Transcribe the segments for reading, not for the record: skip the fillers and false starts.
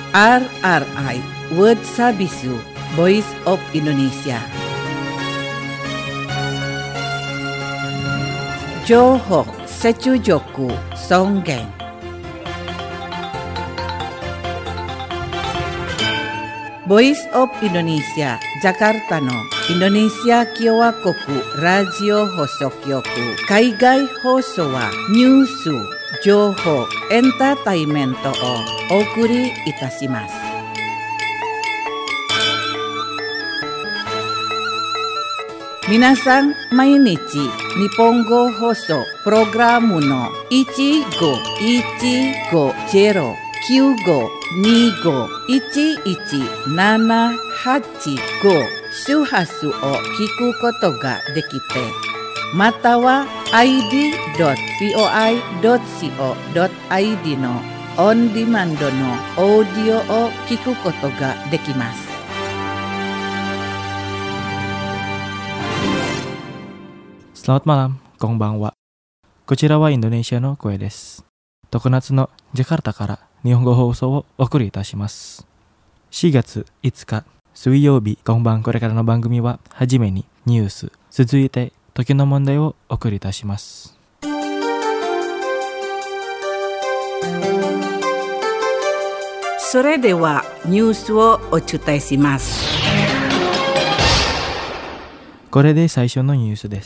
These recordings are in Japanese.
RRI World Sabisu Voice of Indonesia. Johok Secujoku Songgeng. Voice of Indonesia Jakarta no Indonesia Kyowa Koku Radio Hosokyoku Kaigai Hoso wa Nyusu Johok Entertainmento o Okuri Itashimasu. Minasan mainichi Nihongo Hoso Programu no 15-15-95-11-785 周波数を聞くことができて、または id.voi.co.id のオンディマンドのオーディオを聞くことができます。 Selamat malam, konbanwa. こちらはインドネシアの声です。常夏のジャカルタから日本語放送をお送りいたします。4月5日水曜日、これからの番組ははじめにニュース、続いて時の問題をお送りいたします。 それではニュースをお伝えします。 これで最初のニュースです。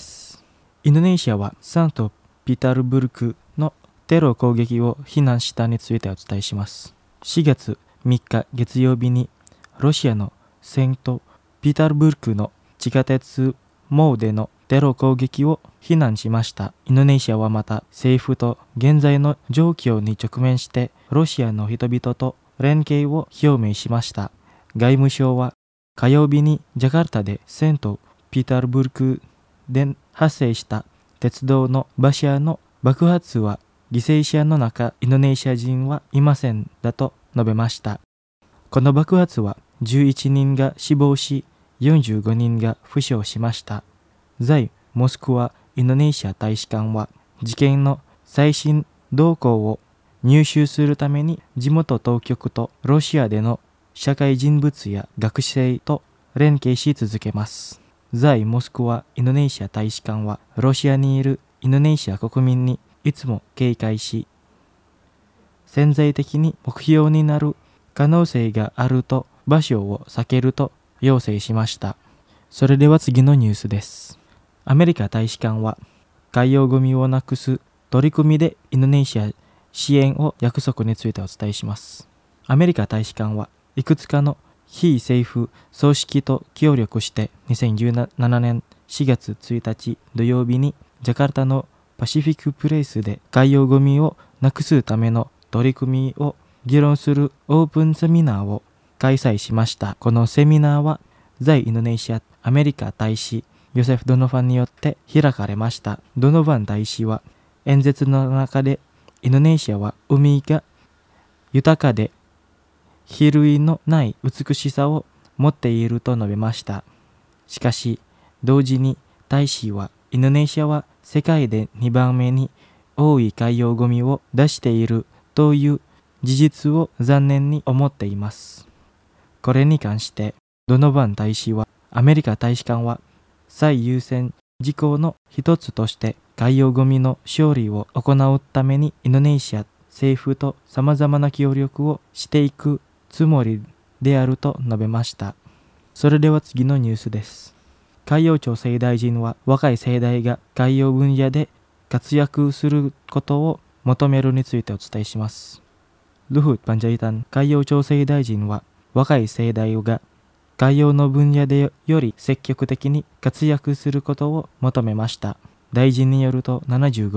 インドネシアはサントピータルブルクのテロ攻撃を非難したについてお伝えします。4月3日月曜日にロシアのセントピータルブルクの地下鉄網でのテロ攻撃を非難しました。インドネシアはまた政府と現在の状況に直面してロシアの人々と連携を表明しました。外務省は火曜日にジャカルタでセントピータルブルクで発生した鉄道の馬車の爆発は犠牲者の中インドネシア人はいませんだと述べました。この爆発は11人が死亡し45人が負傷しました。在モスクワインドネシア大使館は事件の最新動向を入手するために地元当局とロシアでの社会人物や学生と連携し続けます。在モスクワインドネシア大使館はロシアにいるインドネシア国民にいつも警戒し、潜在的に目標になる可能性があると場所を避けると要請しました。それでは次のニュースです。アメリカ大使館は海洋ゴミをなくす取り組みでインドネシア支援を約束についてお伝えします。アメリカ大使館はいくつかの非政府組織と協力して2017年4月1日土曜日にジャカルタのパシフィックプレイスで海洋ゴミをなくすための取り組みを議論するオープンセミナーを開催しました。このセミナーは在インドネシアアメリカ大使ヨセフ・ドノファンによって開かれました。ドノファン大使は演説の中でインドネシアは海が豊かで比類のない美しさを持っていると述べました。しかし同時に大使はインドネシアは世界で2番目に多い海洋ゴミを出しているという事実を残念に思っています。これに関してドノバン大使はアメリカ大使館は最優先事項の一つとして海洋ゴミの処理を行うためにインドネシア政府と様々な協力をしていくつもりであると述べました。それでは次のニュースです。海洋調整大臣は若い世代が海洋分野で活躍することを求めるについてお伝えします。ルフ・パンジャイタン海洋調整大臣は若い世代が海洋の分野でより積極的に活躍することを求めました。大臣によると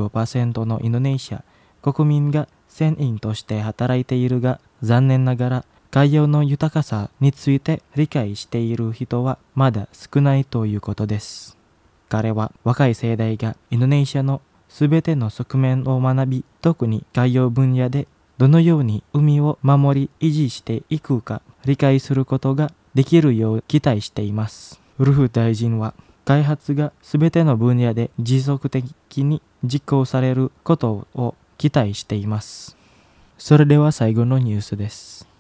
75% のインドネシア国民が船員として働いているが、残念ながら海洋の豊かさについて理解している人はまだ少ないということです。彼は若い世代がインドネシアのすべての側面を学び、特に海洋分野でどのように海を守り維持していくか理解することができるよう期待しています。ルフ大臣は開発がすべての分野で持続的に実行されることを期待しています。それでは最後のニュースです。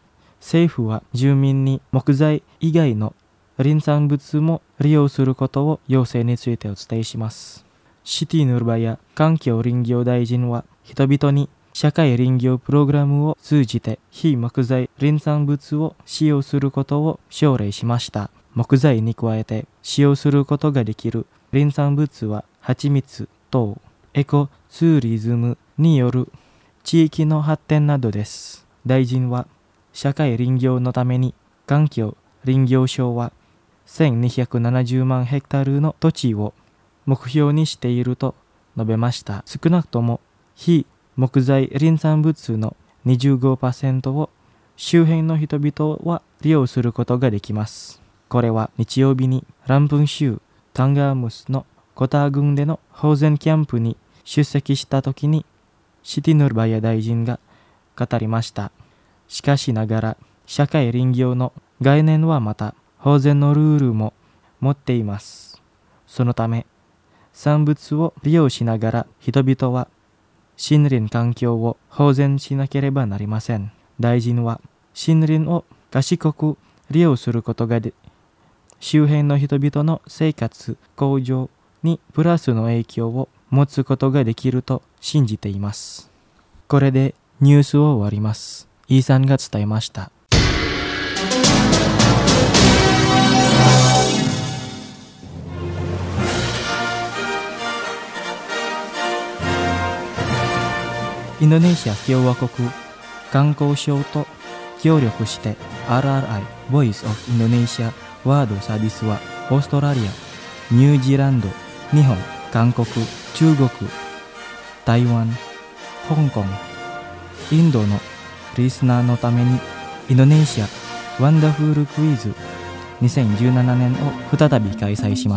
政府は住民に木材以外の林産物も利用することを要請についてお伝えします。シティヌルバや環境林業大臣は人々に社会林業プログラムを通じて非木材林産物を使用することを奨励しました。木材に加えて使用することができる林産物は蜂蜜等、エコツーリズムによる地域の発展などです。大臣は社会林業のために環境林業省は1270万ヘクタールの土地を目標にしていると述べました。少なくとも非木材林産物の 25% を周辺の人々は利用することができます。これは日曜日にランプン州タンガームスのコター郡での保全キャンプに出席した時にシティヌルバヤ大臣が語りました。しかしながら社会林業の概念はまた保全のルールも持っています。そのため産物を利用しながら人々は森林環境を保全しなければなりません。大臣は森林を賢く利用することが周辺の人々の生活向上にプラスの影響を持つことができると信じています。これでニュースを終わります。イーさんが伝えました。インドネシア共和国観光省と協力して RRI Voice of Indonesia ワードサービスはオーストラリア、ニュージーランド、日本、韓国、中国、台湾、香港、インドのリスナーのためにインドネシアワンダフルクイズ2017年を再び開催します。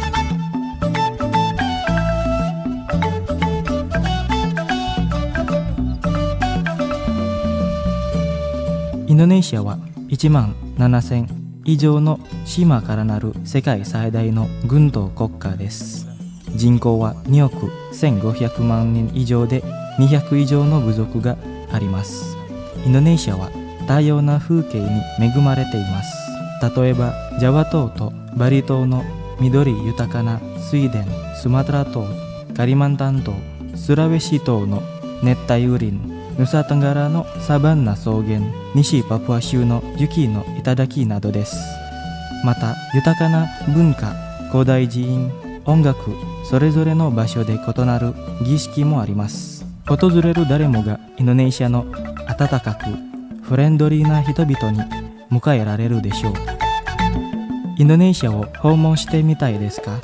インドネシアは1万7000以上の島からなる世界最大の軍島国家です。人口は2億1500万人以上で200以上の部族があります。インドネシアは多様な風景に恵まれています。例えばジャワ島とバリ島の緑豊かな水田、スマトラ島、カリマンタン島、スラウェシ島の熱帯雨林、ヌサトンガラのサバンナ草原、西パプア州の雪の頂などです。また豊かな文化、古代寺院、音楽、それぞれの場所で異なる儀式もあります。訪れる誰もがインドネシアの温かくフレンドリーな人々に迎えられるでしょう。インドネシアを訪問してみたいですか？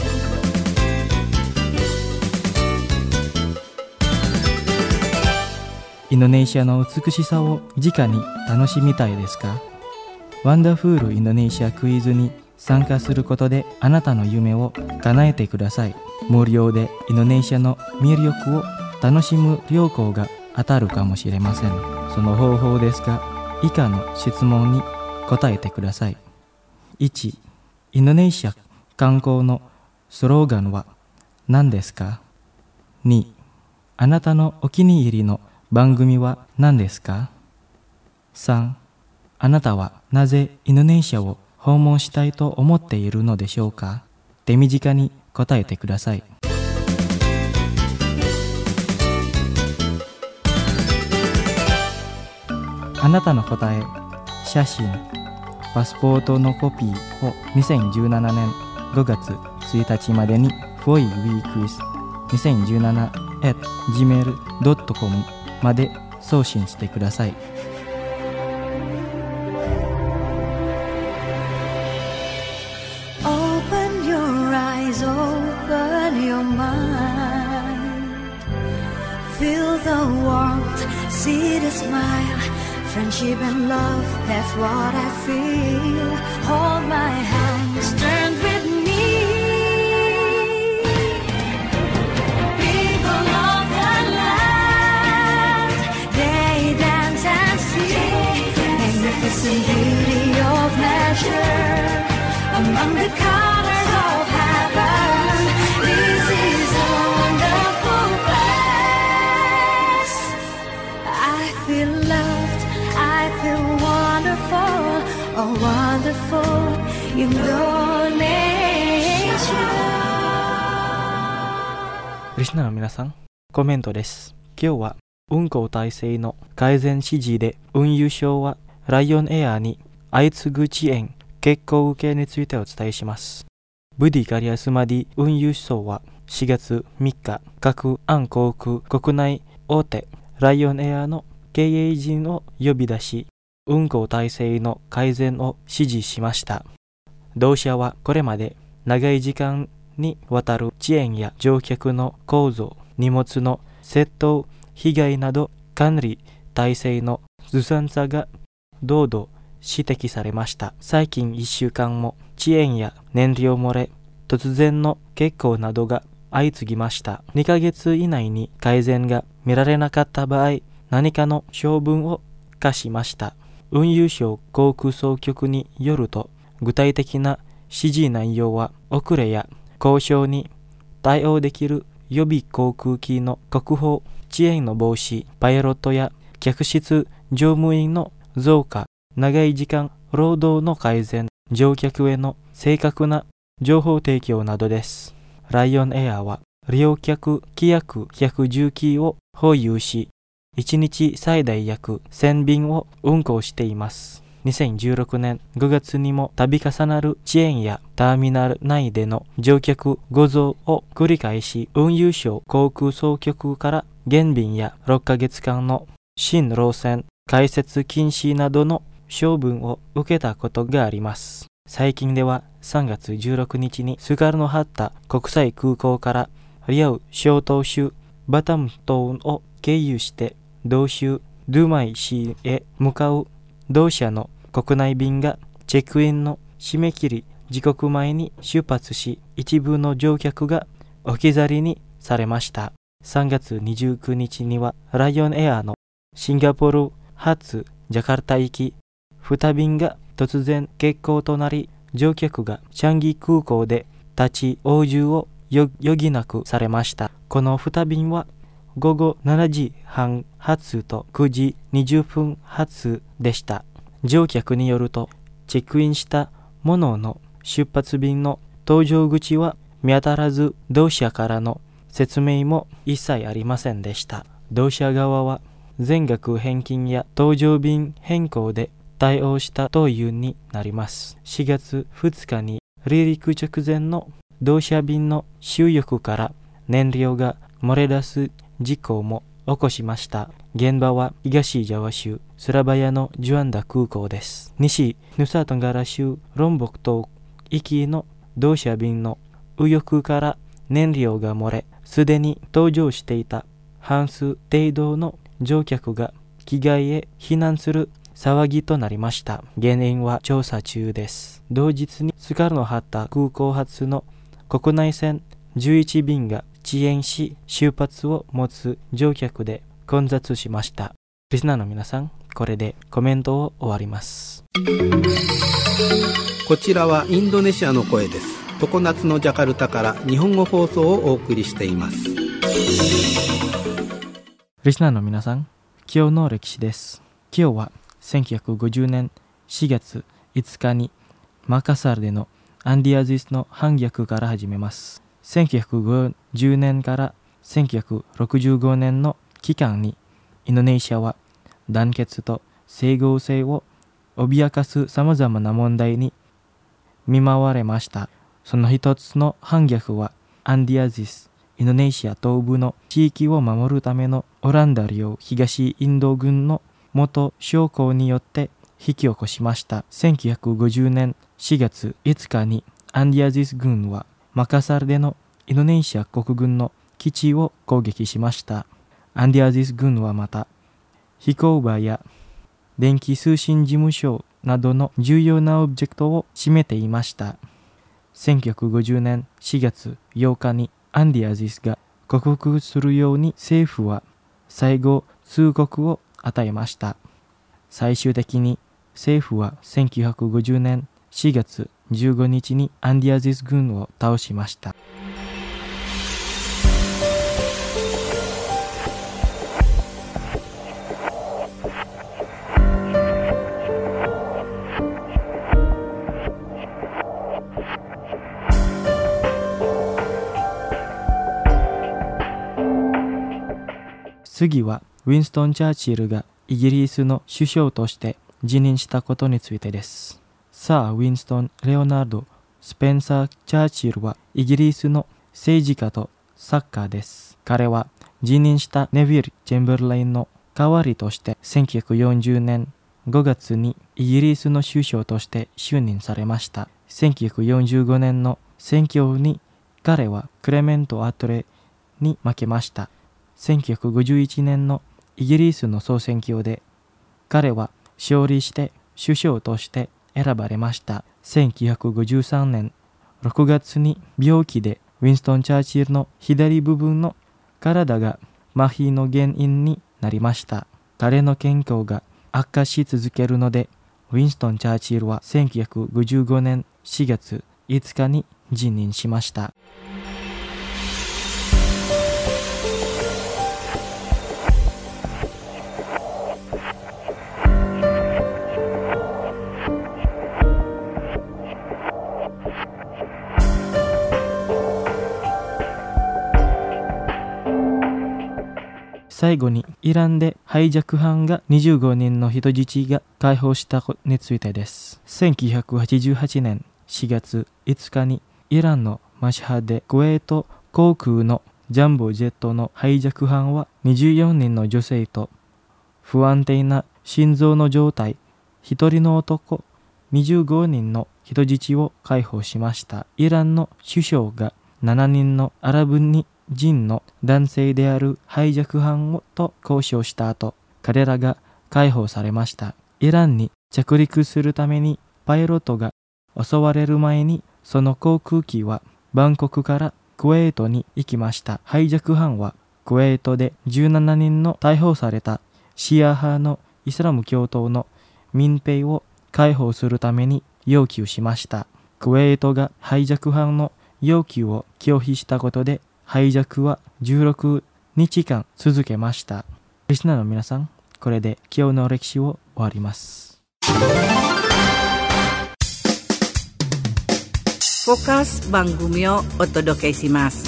インドネシアの美しさを直に楽しみたいですか？ワンダフールインドネシアクイズに参加することであなたの夢を叶えてください。無料でインドネシアの魅力を楽しむ旅行が当たるかもしれません。その方法ですが、以下の質問に答えてください。1、インドネシア観光のスローガンは何ですか？ 2、あなたのお気に入りの番組は何ですか？ 3、あなたはなぜインドネシアを訪問したいと思っているのでしょうか？手短に答えてください。あなたの答え、写真、パスポートのコピーを2017年5月1日までに foiweekwiz2017@gmail.com まで送信してください。 Open your eyes, open your mind. Feel the warmth, see the smile. Friendship and love, that's what I feel. Hold my hands, turn with me. People of the land, they dance and sing. Magnificent beauty of nature, among the colors of heaven. This is a wonderful place. I feel loved, I feel warm. a wonderful Indonesia. リスナーの皆さん、コメントです。今日は運航体制の改善指示で運輸省はライオンエアに相次ぐ遅延、欠航受けについてお伝えします。ブディカリアスマディ運輸省は4月3日、各安航空国内大手ライオンエアの経営陣を呼び出し、運航体制の改善を指示しました。同社はこれまで長い時間にわたる遅延や乗客の構造、荷物の窃盗、被害など管理体制のずさんさが堂々指摘されました。最近1週間も遅延や燃料漏れ、突然の欠航などが相次ぎました。2ヶ月以内に改善が見られなかった場合、何かの処分を課しました。運輸省航空総局によると、具体的な指示内容は遅れや交渉に対応できる予備航空機の確保、遅延の防止、パイロットや客室乗務員の増加、長い時間労働の改善、乗客への正確な情報提供などです。ライオンエアは利用客規約110機を保有し、1日最大約1000便を運航しています。2016年5月にも度重なる遅延やターミナル内での乗客誤増を繰り返し、運輸省航空総局から減便や6ヶ月間の新路線開設禁止などの処分を受けたことがあります。最近では3月16日にスカルノハッタ国際空港からリアウ小島州バタム島を経由して同州ドゥマイ市へ向かう同社の国内便がチェックインの締め切り時刻前に出発し、一部の乗客が置き去りにされました。3月29日にはライオンエアのシンガポール発ジャカルタ行き2便が突然欠航となり、乗客がチャンギ空港で立ち往生を余儀なくされました。この2便は午後7時半発と9時20分発でした。乗客によると、チェックインしたものの出発便の搭乗口は見当たらず、同社からの説明も一切ありませんでした。同社側は全額返金や搭乗便変更で対応したというになります。4月2日に離陸直前の同社便の収翼から燃料が漏れ出す事故も起こしました。現場は東ジャワ州スラバヤのジュアンダ空港です。西ヌサトンガラ州ロンボク島行きの同社便の右翼から燃料が漏れ、すでに搭乗していた半数程度の乗客が機外へ避難する騒ぎとなりました。原因は調査中です。同日にスカルノハッタ空港発の国内線11便が遅延し、出発を持つ乗客で混雑しました。リスナーの皆さん、これでコメントを終わります。 こちらはインドネシアの声です。常夏のジャカルタから日本語放送をお送りしています。 リスナーの皆さん、今日の歴史です。今日は1950年4月5日にマカサルでのアンディアジスの反逆から始めます。1950年から1965年の期間にインドネシアは団結と整合性を脅かすさまざまな問題に見舞われました。その一つの反逆はアンディアジス、インドネシア東部の地域を守るためのオランダ領東インド軍の元将校によって引き起こしました。1950年4月5日にアンディアジス軍はマカサルでのインドネシア国軍の基地を攻撃しました。アンディアジス軍はまた飛行場や電気通信事務所などの重要なオブジェクトを占めていました。1950年4月8日にアンディアジスが克服するように政府は最後通告を与えました。最終的に政府は1950年4月15日にアンディアジス軍を倒しました。 次はウィンストン・チャーチルがイギリスの首相として辞任したことについてです。サー・ウィンストン・レオナルド・スペンサー・チャーチルはイギリスの政治家と作家です。彼は辞任したネビル・チェンバーレインの代わりとして1940年5月にイギリスの首相として就任されました。1945年の選挙に彼はクレメント・アトレに負けました。1951年のイギリスの総選挙で彼は勝利して首相として選ばれました。1953年6月に病気でウィンストン・チャーチルの左部分の体が麻痺の原因になりました。彼の健康が悪化し続けるので、ウィンストン・チャーチルは1955年4月5日に辞任しました。最後にイランでハイジャック犯が25人の人質が解放したことについてです。1988年4月5日にイランのマシハでクウェート航空のジャンボジェットのハイジャック犯は24人の女性と不安定な心臓の状態、1人の男、25人の人質を解放しました。イランの首相が7人のアラブ人の男性であるハイジャック犯と交渉した後、彼らが解放されました。イランに着陸するためにパイロットが襲われる前に、その航空機はバンコクからクウェートに行きました。ハイジャック犯はクウェートで17人の逮捕されたシア派のイスラム教徒の民兵を解放するために要求しました。クウェートがハイジャック犯の要求を拒否したことで、ハイジャックは16日間続けました。リスナーの皆さん、これで今日の歴史を終わります。 フォーカス番組をお届けします。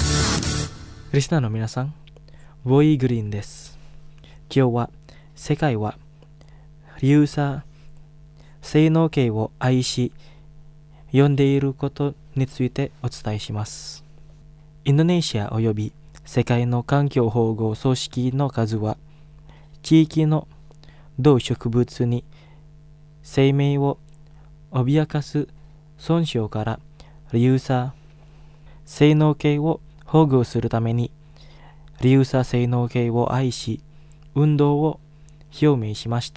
リスナーの皆さん、ボイグリーンです。今日は世界はリユーサー性能系を愛し読んでいることについてお伝えします。インドネシアおよび世界の環境保護組織の数は、地域の動植物に生命を脅かす損傷からリユーサー性能系を保護するために、リユーサー性能系を愛し、運動を表明しました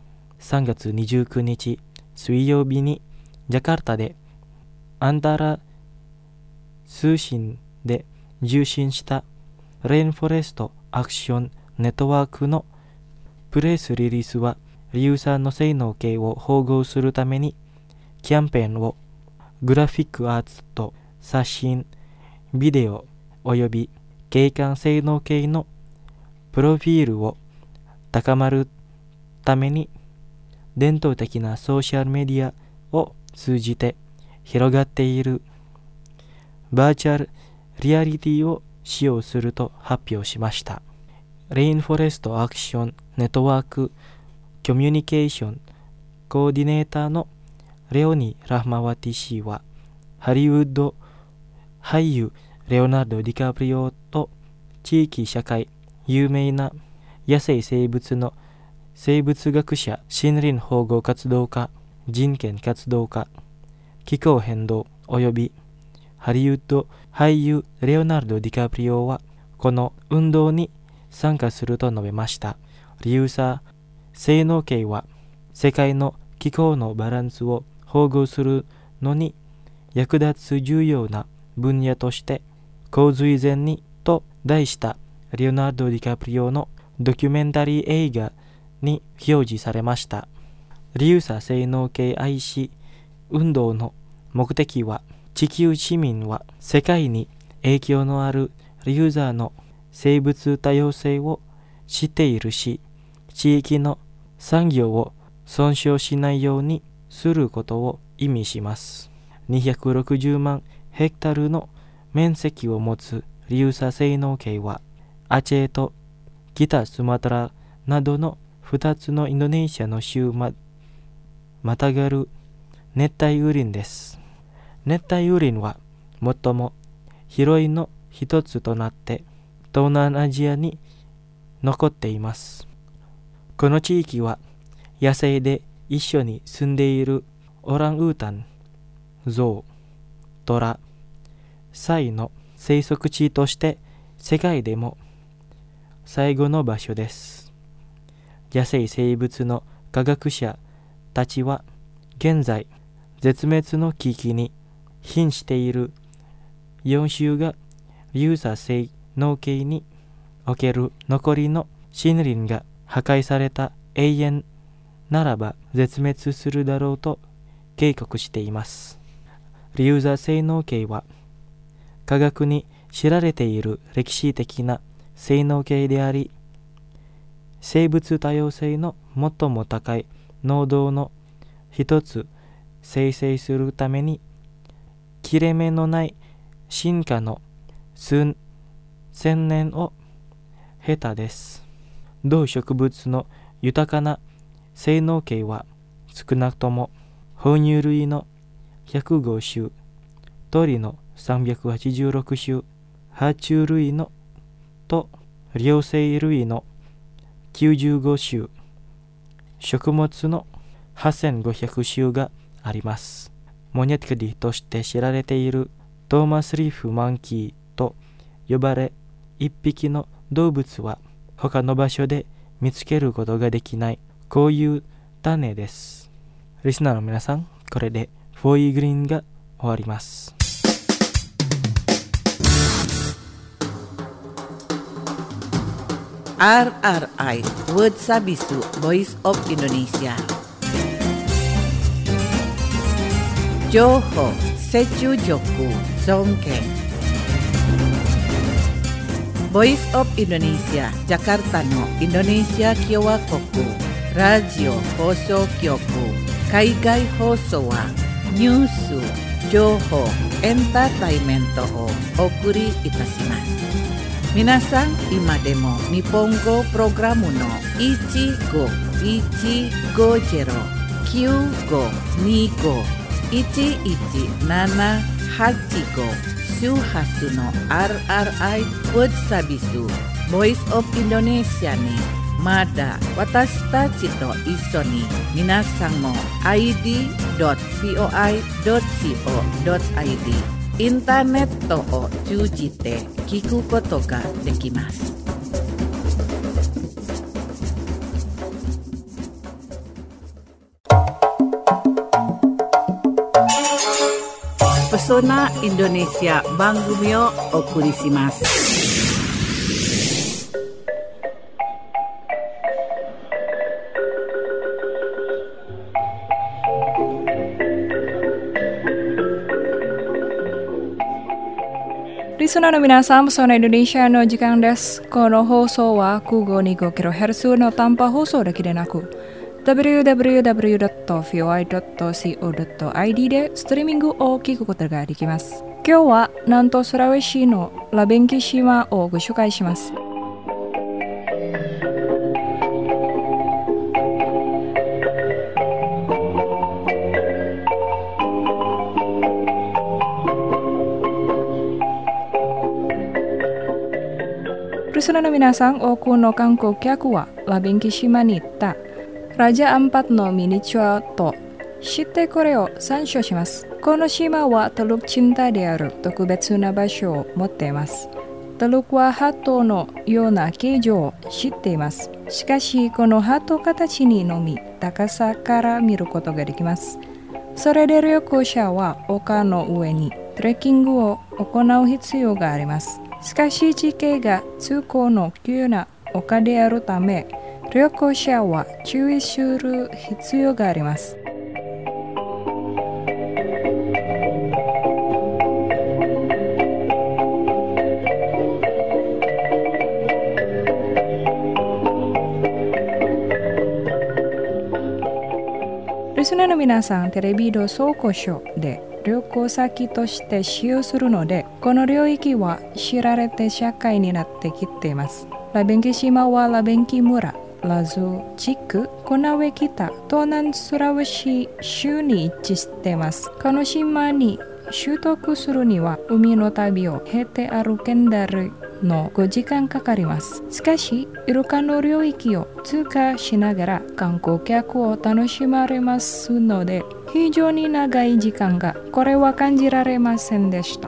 。3月29日水曜日にジャカルタでアンダラ通信で受信したレインフォレストアクションネットワークのプレスリリースは、リユーサーの性能系を保護するためにキャンペーンをグラフィックアーツと写真、ビデオおよび景観性能系のプロフィールを高まるために、伝統的なソーシャルメディアを通じて広がっているバーチャルリアリティを使用すると発表しました。レインフォレストアクションネットワークコミュニケーションコーディネーターのレオニ・ラフマワティ氏は、ハリウッド俳優レオナルド・ディカプリオと地域社会有名な野生生物の生物学者、森林保護活動家、人権活動家、気候変動およびハリウッド俳優レオナルド・ディカプリオはこの運動に参加すると述べました。リユーサー性能系は世界の気候のバランスを保護するのに役立つ重要な分野として洪水前にと題したレオナルド・ディカプリオのドキュメンタリー映画に表示されました。リユーサー性能系愛し運動の目的は、地球市民は世界に影響のあるリユーザーの生物多様性を知っているし、地域の産業を損傷しないようにすることを意味します。260万ヘクタールの面積を持つリユーサー性能系は、アチェと北スマトラなどの2つのインドネシアの州またがる熱帯雨林です。熱帯雨林は最も広いの一つとなって東南アジアに残っています。この地域は野生で一緒に住んでいるオランウータン、ゾウ、トラ、サイの生息地として世界でも最後の場所です。野生生物の科学者たちは現在絶滅の危機に瀕している4種が流砂性農系における残りの森林が破壊された永遠ならば絶滅するだろうと警告しています。流砂性農系は科学に知られている歴史的な性能系であり、生物多様性の最も高い濃度の一つ生成するために切れ目のない進化の数千年を経たです。動植物の豊かな性能系は少なくとも哺乳類の105種、鳥の386種、爬虫類のと両生類の95種、食物の8500種があります。モニャティカディとして知られているトーマスリーフマンキーと呼ばれ、一匹の動物は他の場所で見つけることができないこういう種です。リスナーの皆さん、これでフォーイグリーンが終わります。 RRI Word Sabisu Voice of Indonesia. Johor Secu Joku Songke. Voice of Indonesia Jakarta no Indonesia Kyowa Koku Radio Hoso Kyoku Kaigai Hoso wa Nyusu Johor Entertainment o Okuri Itashimasu. 皆さん、今でも日本語プログラムの 1515-1175-1175 周波数の RRI Word Sabisu Voice of Indonesia にまだ私たちと一緒に皆さんも id.voi.co.id インターネットを通じて聞くことができます。Pesona Indonesia 番組をお送りします。 リスナーの皆さん、Pesona Indonesia の時間です。この放送は空母 25kHz の短波放送だけでなく www.voi.co.id でストリーミングを聞くことができます。今日は南東スラウェシのラベンキ島をご紹介します。リスナーの皆さん、多くの観光客はラベンキ島に行ったラジャアンパットのミニチュアと知ってこれを参照します。この島はトルクチンタである特別な場所を持っています。トルクはハートのような形状を知っています。しかしこのハート形にのみ高さから見ることができます。それで旅行者は丘の上にトレッキングを行う必要があります。しかし地形が通行の急な丘であるため、旅行者は注意する必要があります。リスナーの皆さん、テレビと総合省で旅行先として使用するので、この領域は知られて社会になってきています。 labeng kesimawa labeng kimura lazu chiku konawe kita tonan Sulawesi州に位置してます。この島に習得するには海の旅を経て歩けんだるの5時間かかります。しかしイルカの領域を通過しながら観光客を楽しまれますので、非常に長い時間がこれは感じられませんでした。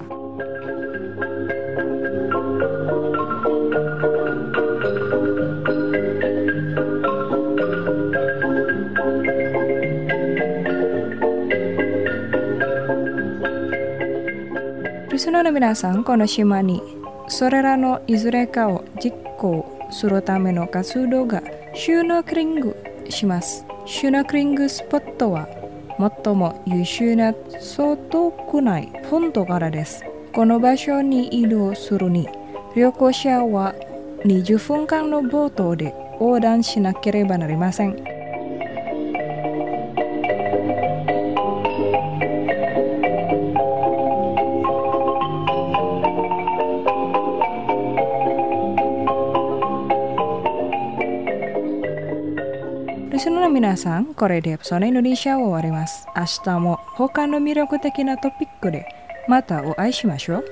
リスナーの皆さん、この島にそれらのいずれかを実行するための活動がシュノーケリングします。シュノーケリングスポットは最も優秀なそう遠くない本土からです。この場所に移動するに旅行者は20分間のボートで横断しなければなりません。リスナーの皆さん、これでエピソードインドネシアを終わります。明日も他の魅力的なトピックでまたお会いしましょう。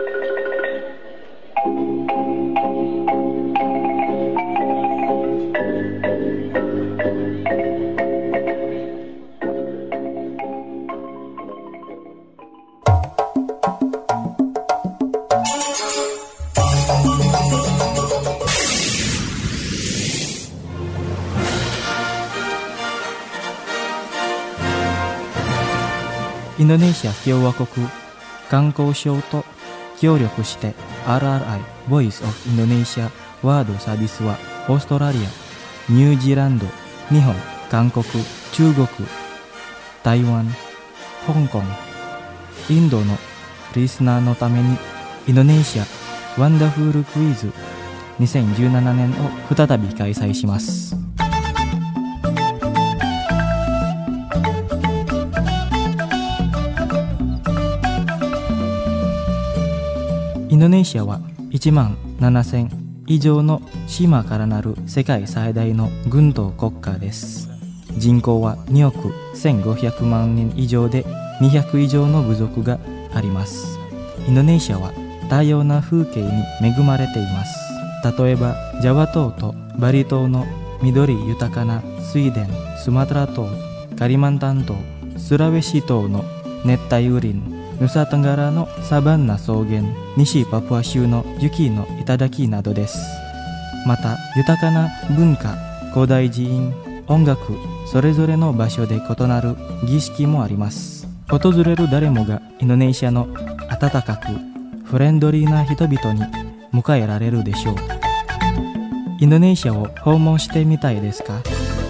インドネシア共和国観光省と協力して RRI Voice of Indonesia ワードサービスはオーストラリア、ニュージーランド、日本、韓国、中国、台湾、香港、インドのリスナーのためにインドネシアワンダフルクイズ2017年を再び開催します。インドネシアは1万7000以上の島からなる世界最大の軍島国家です。人口は2億1500万人以上で200以上の部族があります。インドネシアは多様な風景に恵まれています。例えばジャワ島とバリ島の緑豊かな水田、スマトラ島、カリマンタン島、スラウェシ島の熱帯雨林、ヌサトンガラのサバンナ草原、西パプア州の雪の頂などです。また豊かな文化、古代寺院、音楽、それぞれの場所で異なる儀式もあります。訪れる誰もがインドネシアの温かくフレンドリーな人々に迎えられるでしょう。インドネシアを訪問してみたいですか？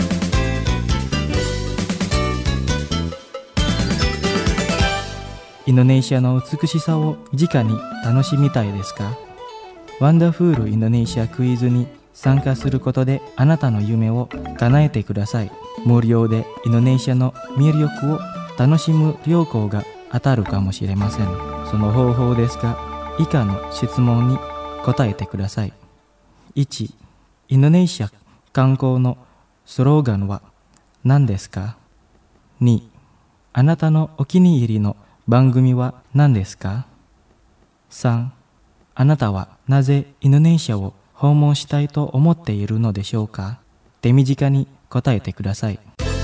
インドネシアの美しさを直に楽しみたいですか？ワンダフルインドネシアクイズに参加することであなたの夢を叶えてください。無料でインドネシアの魅力を楽しむ旅行が当たるかもしれません。その方法ですが、以下の質問に答えてください。1、インドネシア観光のスローガンは何ですか？ 2、あなたのお気に入りの番組は何ですか？ 3、あなたはなぜインドネシアを訪問したいと思っているのでしょうか？手短に答えてください。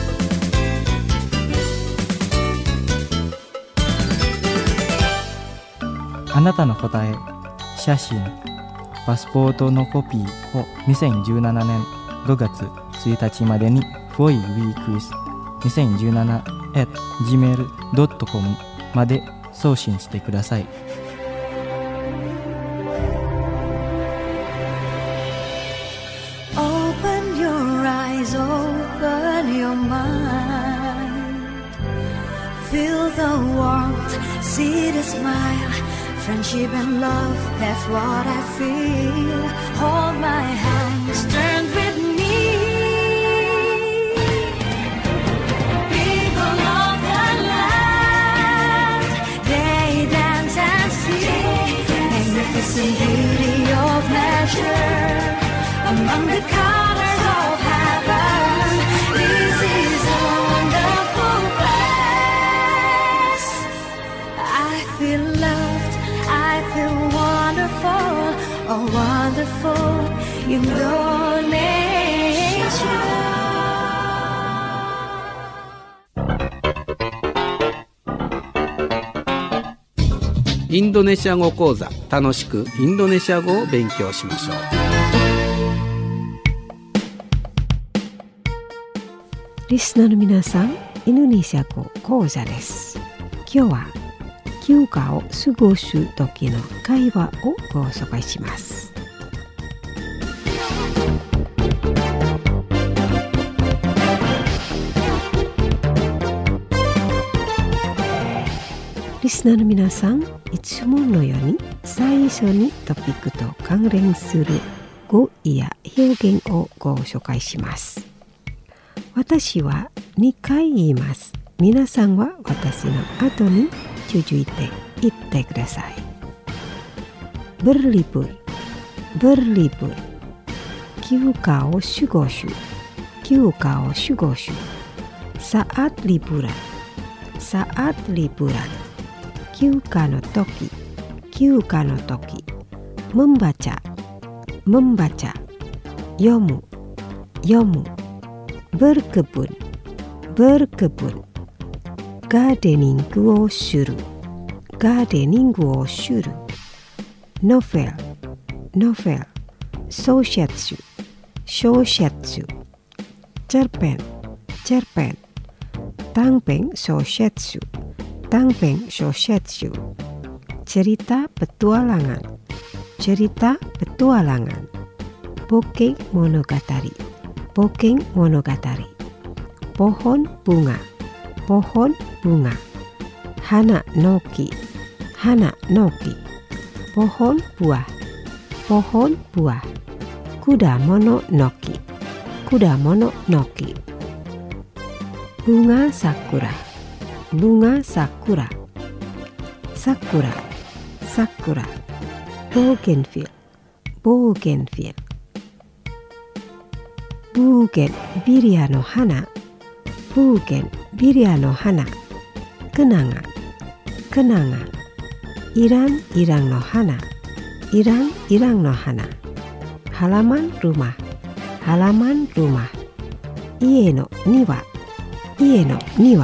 あなたの答え、写真、パスポートのコピーを2017年5月1日までに foiweekwiz2017@gmail.com まで送信してください。 Open your eyes, open your mind. Feel the warmth, see the smile. Friendship and love, that's what I feel. Hold my hands, turn with me. People of the land, they dance and sing. Magnificent beauty of nature. beautiful Indonesia. インドネシア語講座、楽しくインドネシア語を勉強しましょう。 リスナーの皆さん、インドネシア語講座です。今日は休暇を過ごす時の会話をご紹介します。リスナーの皆さん、いつものように最初にトピックと関連する語彙や表現をご紹介します。私は2回言います。皆さんは私の後に続いて言ってください。berlibur, berlibur, 休暇を過ごす、休暇を過ごす、saat liburan, saat liburan, 休暇の時、休暇の時、membaca, membaca, 読む、読む、berkebun, berkebun, ガーデニングをする、ガーデニングをする、novel, novel, 小説、小説、cerpen, cerpen, 短編小説、短編小説、cerita petualangan, cerita petualangan, bokeh monogatari, bokeh monogatari, pohon bunga, pohon bunga, hana noki, hana noki, pohon buah, pohon buah, kuda mono noki, kuda mono noki, bunga sakura, bunga sakura, sakura, sakura, bougainville, bougainville, bougainvillea no hana, bougainvillea no hana, kenanga, kenanga, irang-irang no hana, irang-irang no hana, halaman rumah, halaman rumah, ie no niwa, ie no niwa,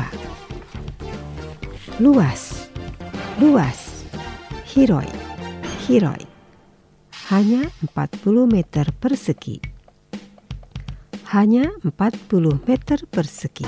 luas, luas, hiroi, hiroi, hanya 40 meter persegi, hanya 40 meter persegi,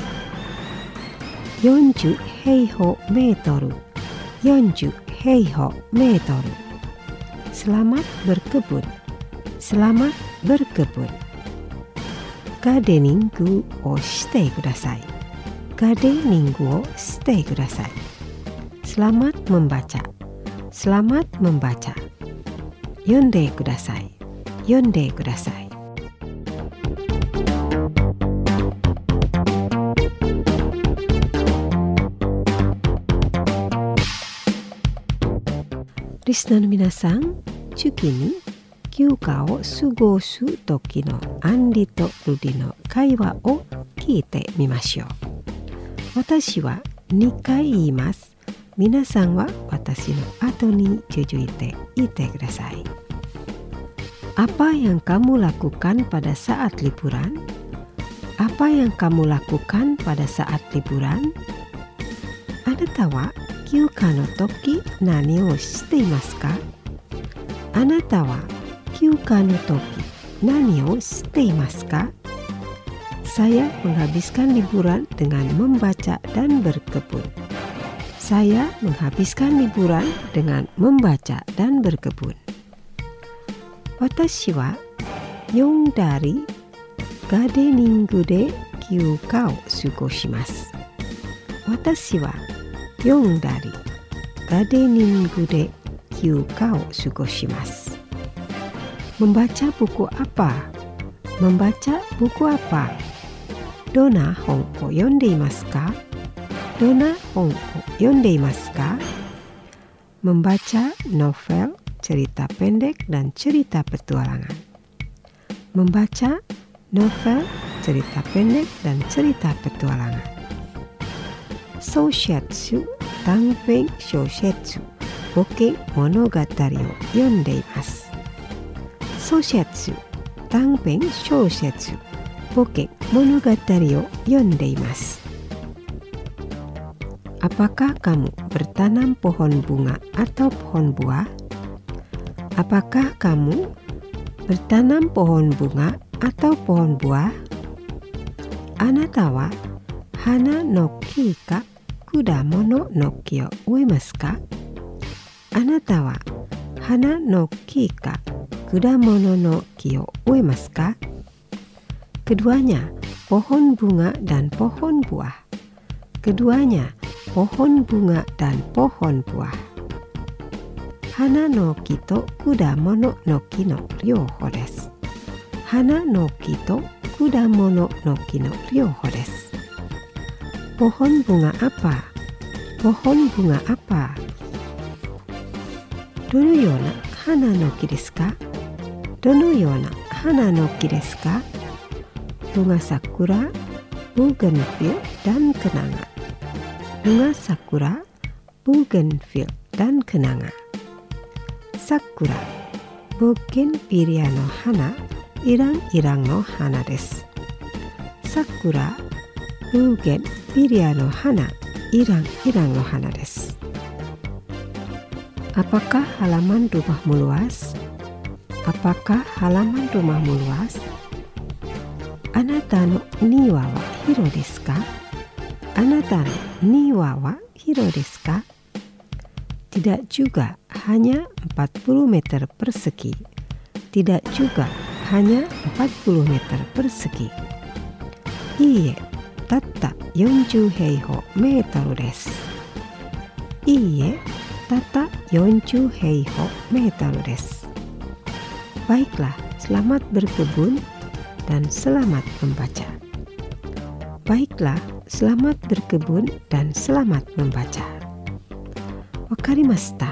40 heiho meteru, 40 heiho meteru, selamat berkebun, selamat berkebun, gardeningu o shite kudasai, gardeningu o shite kudasai, selamat membaca, selamat membaca, yonde kudasai, yonde kudasai. Listenerの皆さん、次に休暇を過ごす時のアンリとルディの会話を聞いてみましょう。私は2回言います。皆さんは私の後に続いて言ってください。Apa yang kamu lakukan pada saat liburan? Apa yang kamu lakukan pada saat liburan? あなたは休暇の時何をしていますか？あなたは休暇の時何をしていますか？ Saya menghabiskan liburan dengan membaca dan berkebun. Saya menghabiskan liburan dengan membaca dan berkebun. 私は4dari ガーデニングで休暇を過ごします。私は4dari ガーデニングで休暇を過ごします。Membaca buku apa? Membaca buku apa? どんな本を読んでいますか？どんな本を読んでいますか？ Membaca novel, cerita pendek, dan cerita petualangan. Membaca novel, cerita pendek, dan cerita petualangan. Shousetsu, 短編小説、bokeh monogatariを読んでいます。 ソシャツ、短編小説、ボケ、物語を読んでいます。Apakah kamu bertanam pohon bunga atau pohon buah? Apakah kamu bertanam pohon bunga atau pohon buah? Anata wa hana no ki ka kudamono no ki o uemasu ka? Anata wa hana no ki ka kudamono no ki o uemasu ka? Keduanya pohon bunga dan pohon buah. Keduanya pohon bunga dan pohon buah. Hana no ki to kudamono no ki no ryouho desu. Hana no ki to kudamono no ki no ryouho desu. Pohon bunga apa? Pohon bunga apa? Dono yona hana no ki desu ka? Dono yona hana no ki desu ka? Bunga sakura, bougainville, dan kenanga. Bunga sakura, bougainville, dan kenanga. Sakura, bougainvillea no hana, irang-irang no hana desu. Sakura, bougainvillea no hana, irang-irang no hana desu. Apakah halaman rumahmu luas? Apakah halaman rumahmu luas? Anata no niwa wa hiro desu ka? Anata no niwa wa hiro desu ka? Tidak juga, hanya 40 meter persegi. Tidak juga, hanya 40 meter persegi. Iie, tatta 40 heiho meter desu. Iie, tatta 40 heiho meter desu. Baiklah, selamat berkebun dan selamat membaca. Baiklah, selamat berkebun dan selamat membaca. Wakarimashita.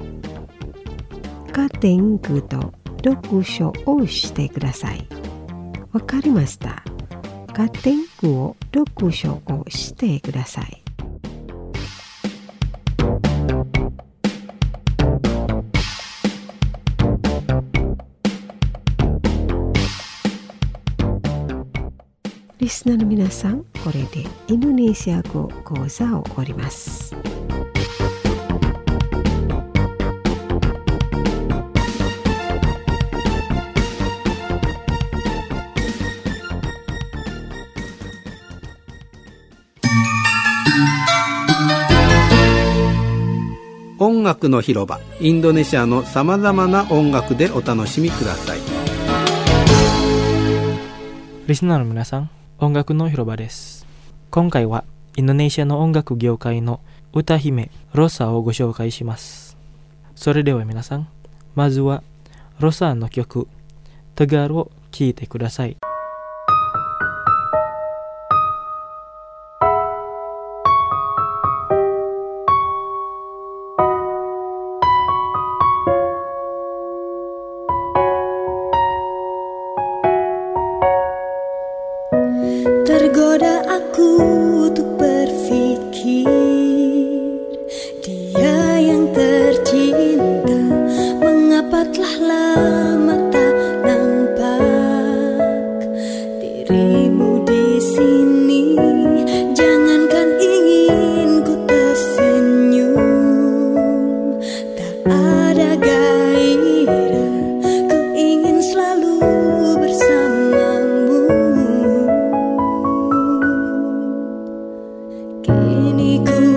Gatenku to dokusho o shite kudasai. Wakarimashita. Gatenku o dokusho o shite kudasai. Listenerの皆さん、これでインドネシア語講座を終わります。 音楽の広場、インドネシアのさまざまな音楽でお楽しみください。 リスナーの皆さん、音楽の広場です。今回はインドネシアの音楽業界の歌姫ロサをご紹介します。それでは皆さん、まずはロサの曲テガルを聴いてください。 Tergoda aku untuk berpikir dia yang tercinta, mengapa telah lama tak nampak dirimu di sini. Jangankan ingin ku tersenyum, tak ada gairah, ku ingin selalu bersamamu. Kini ku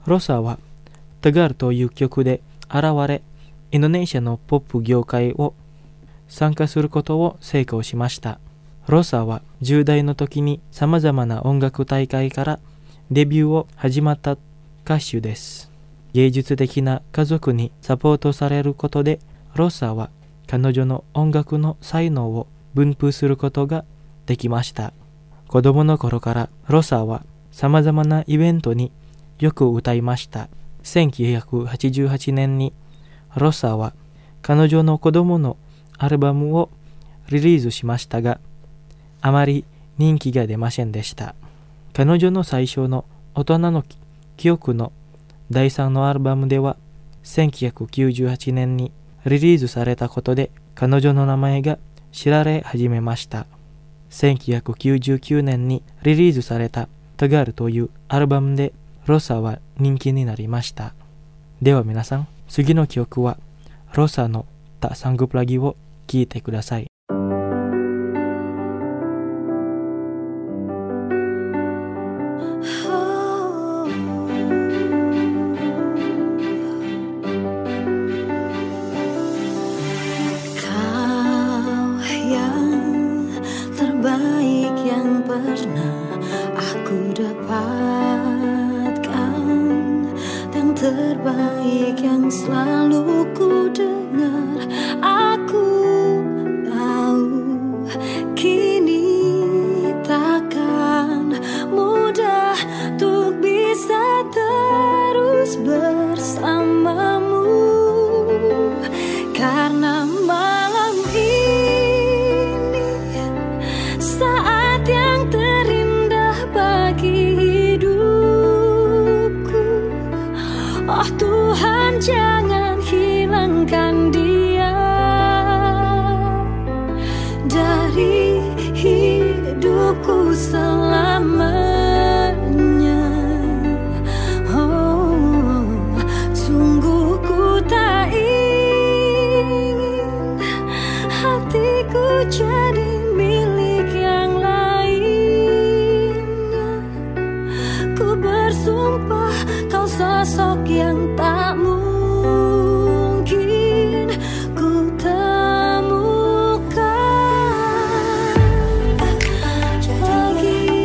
ロサはタガルという曲で現れ、インドネシアのポップ業界を参加することを成功しました。ロサは10代の時にさまざまな音楽大会からデビューを始まった歌手です。芸術的な家族にサポートされることで、ロサは彼女の音楽の才能を分布することができました。子供の頃からロサはさまざまなイベントによく歌いました。1988年にロサは彼女の子供のアルバムをリリースしましたが、あまり人気が出ませんでした。彼女の最初の大人の記憶の第3のアルバムでは1998年にリリースされたことで彼女の名前が知られ始めました。1999年にリリースされたタガルというアルバムでロサは人気になりました。では皆さん、次の曲はロサのTak Sanggup Lagiを聴いてください。 Terbaik yang selalu ku dengar, aku tahu kini takkan mudah untuk bisa terus bersamamu, karena malam ini saat yang terindah bagi oh Tuhan, jangan hilangkan dia dari hidupku selamanya. Oh, sungguh ku tak ingin hatiku jadi milik yang lainnya. Ku bersumpah kau sosok yang tak mungkin ku temukan lagi.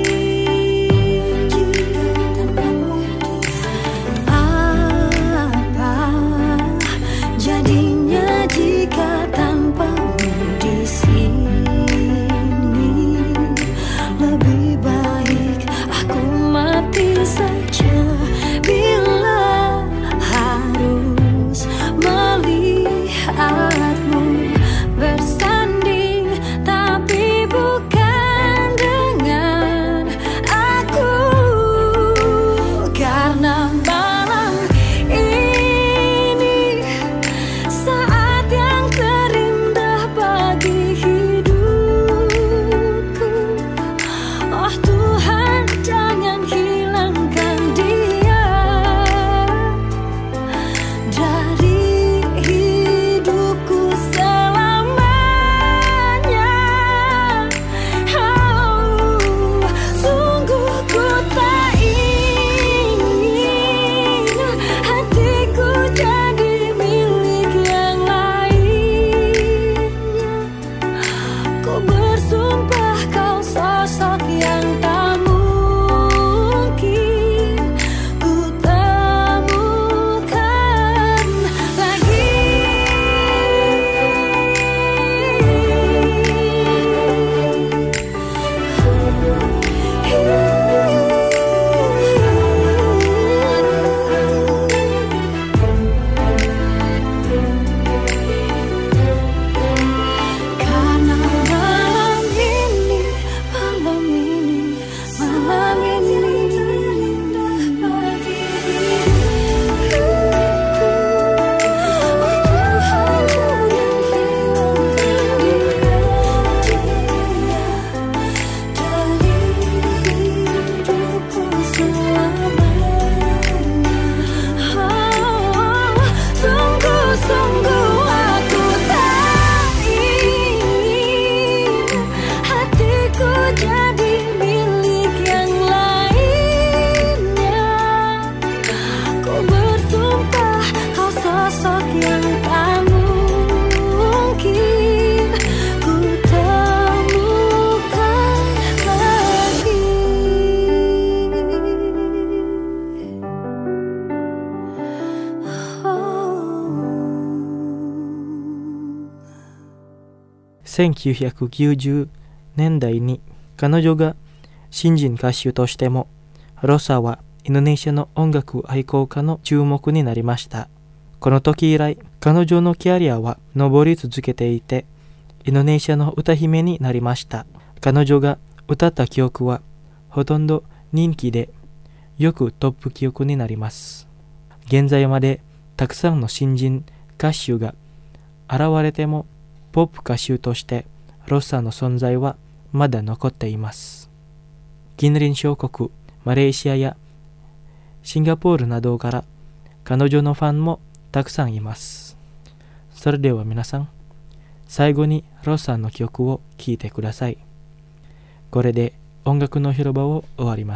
1990年代に彼女が新人歌手としてもロサはインドネシアの音楽愛好家の注目になりました。この時以来彼女のキャリアは上り続けていてインドネシアの歌姫になりました。彼女が歌った曲はほとんど人気でよくトップ曲になります。現在までたくさんの新人歌手が現れてもポップ歌手としてロサの存在はまだ残っています。近隣諸国マレーシアやシンガポールなどから彼女のファンもたくさんいます。それでは皆さん、最後にロサの曲を聴いてください。これで音楽の広場を終わります。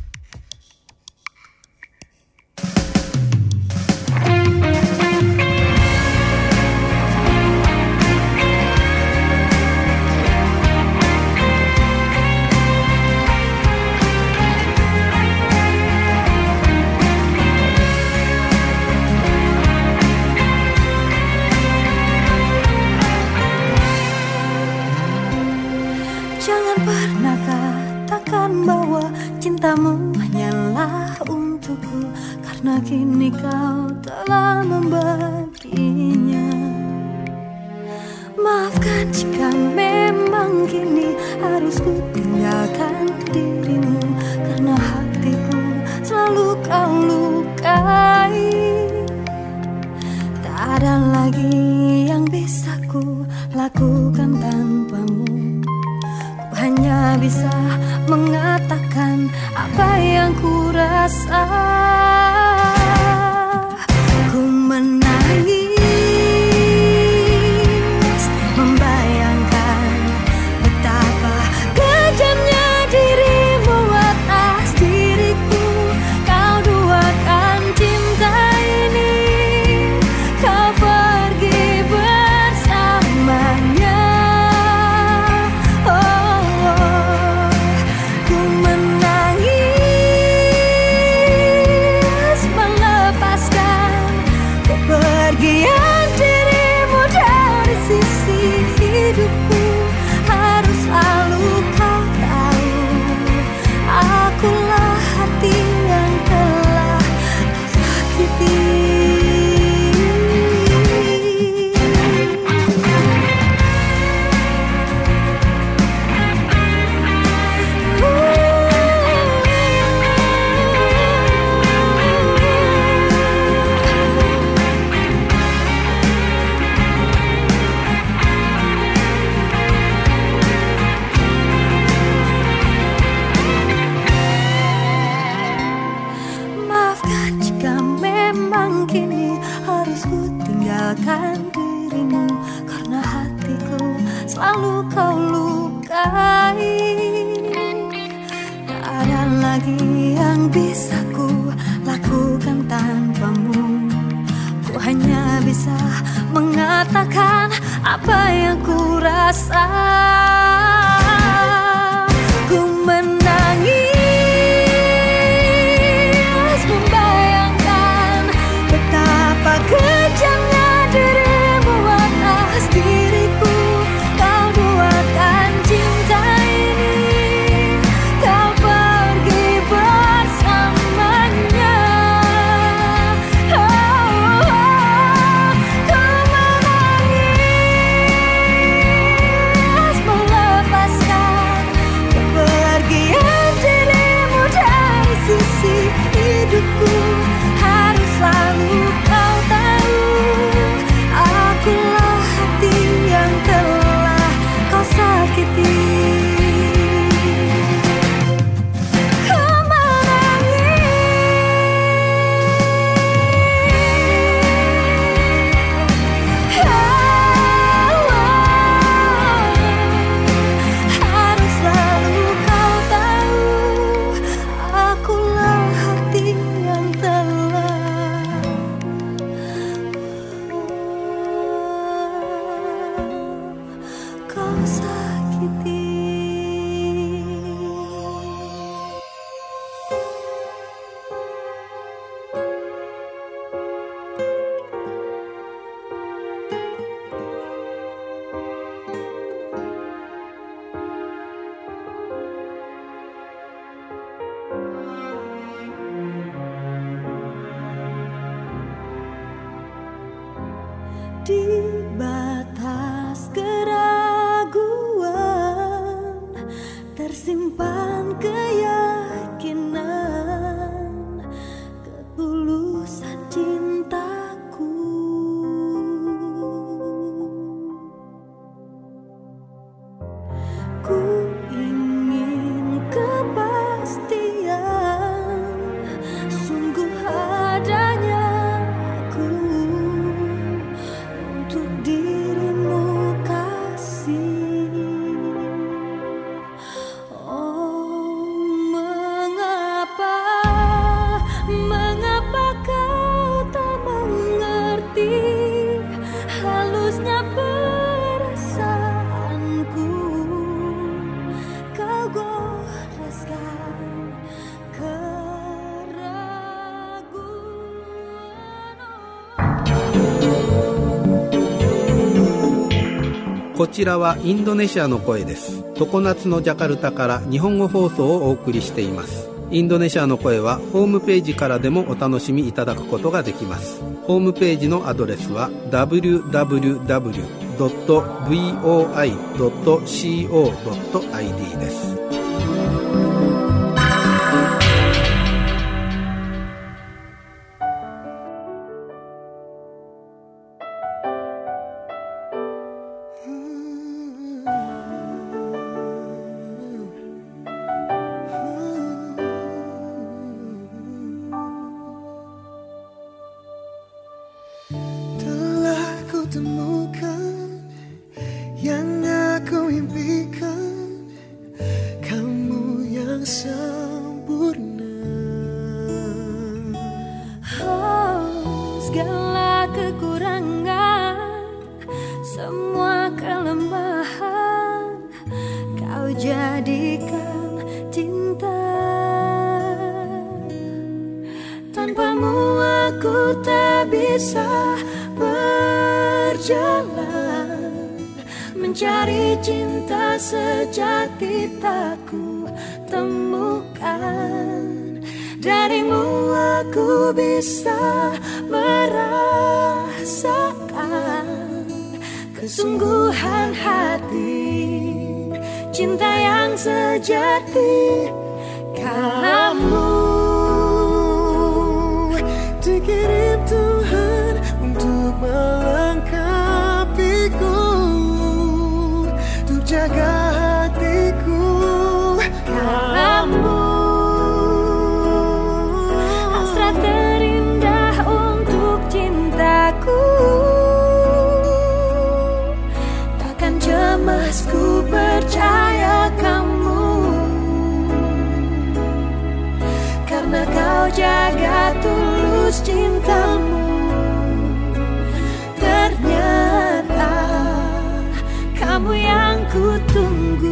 Jangan pernah katakan bahwa cintamu hanyalah untukku, karena kini kau telah membaginya. Maafkan jika memang kini harus ku tinggalkan dirimu, karena hatiku selalu kau lukai. Tak ada lagi yang bisa ku lakukan tanpamu. Hanya bisa mengatakan apa yang ku rasa. Ku menangis membayangkan betapa kejamnya dirimu atas diriku. Kau duakan cinta ini, kau pergi bersamanya. Pergian dirimu dari sisi hidupku, harus selalu kau tahu, akulah hati yang telah sakiti. Tinggalkan dirimu, karena hatiku selalu kau lukai. Tak ada lagi yang bisa ku lakukan tanpamu. Ku hanya bisa mengatakan apa yang ku rasa. Ku menangis membayangkan betapa kejamnya dirimu atas diriku. Kau duakan cinta ini, kau pergi bersamanya. Ku menangis melepas こちらはインドネシアの声です。常夏のジャカルタから日本語放送をお送りしています。インドネシアの声はホームページからでもお楽しみいただくことができます。ホームページのアドレスは www.voi.co.id です。 Segala kekurangan, semua kelemahan, kau jadikan cinta. Tanpamu aku tak bisa berjalan, mencari cinta sejati tak ku temukan. Darimu aku bisa merasakan kesungguhan hati, cinta yang sejati. Kamu dikirim Tuhan untuk melengkapiku, untuk jaga hatiku. Kamu ku percaya kamu, karena kau jaga tulus cintamu. Ternyata kamu yang ku tunggu.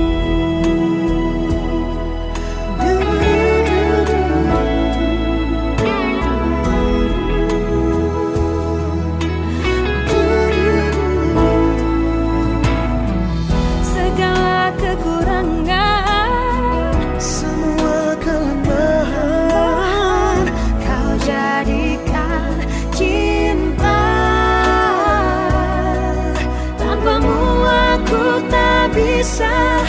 Bisa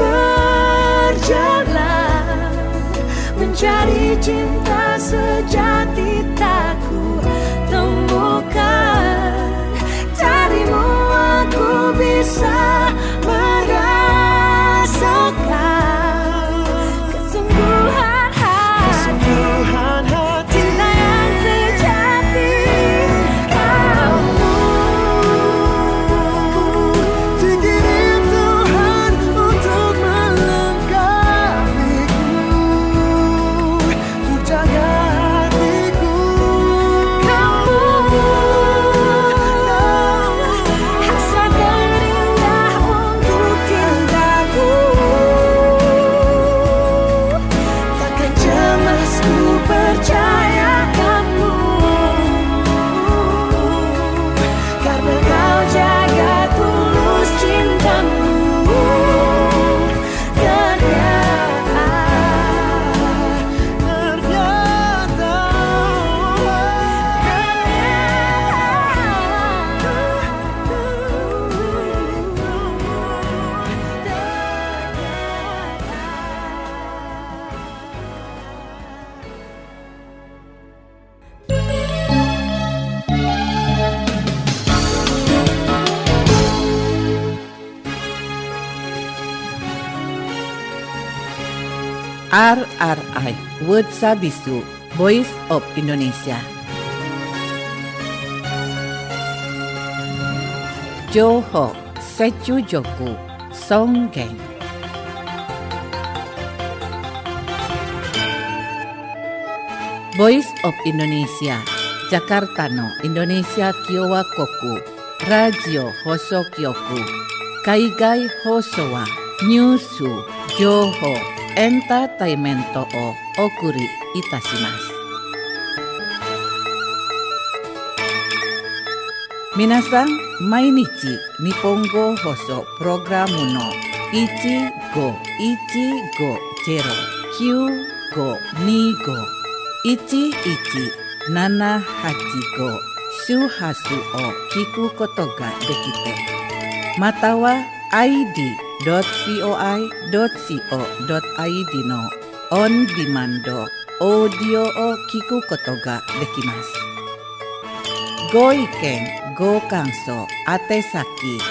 berjalan, mencari cinta sejati tak ku temukan. Darimu aku bisa merasakan kesungguhan hati, cinta yang sejati. Kamu dikirim Tuhan untuk melengkapiku, untuk jaga hatiku. Kamu hasrat terindah untuk cintaku. Takkan cemas ku percaya kamu, karena kau jaga tulus cintamu. RRI World Sabisu Voice of Indonesia. Johor Sechujoku Songgeng. Voice of Indonesia Jakarta no Indonesia Kiowa Koku Radio Hosokyoku Kaigai Hosowa Nyusu Johor Entertainment o okuri itashimasu. Minasan 毎日日本語放送プログラムの15150-9525-11-785周波数を聞くことができて、または id.poi.co.id のオンディマンドオーディオを聞くことができます。ご意見、ご感想、宛先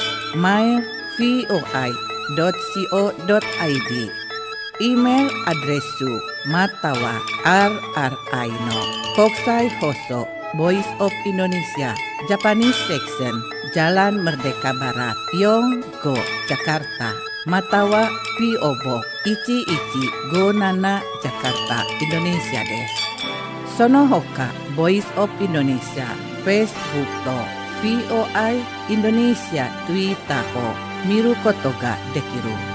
mail.poi.co.id イメールアドレスまたは RRI の国際放送Voice of Indonesia Japanese Section Jalan Merdeka Barat Yonggo Jakarta Matawa PO Box 1157 Jakarta Indonesia です。その他 Voice of Indonesia Facebook と POI Indonesia Twitter を見ることができる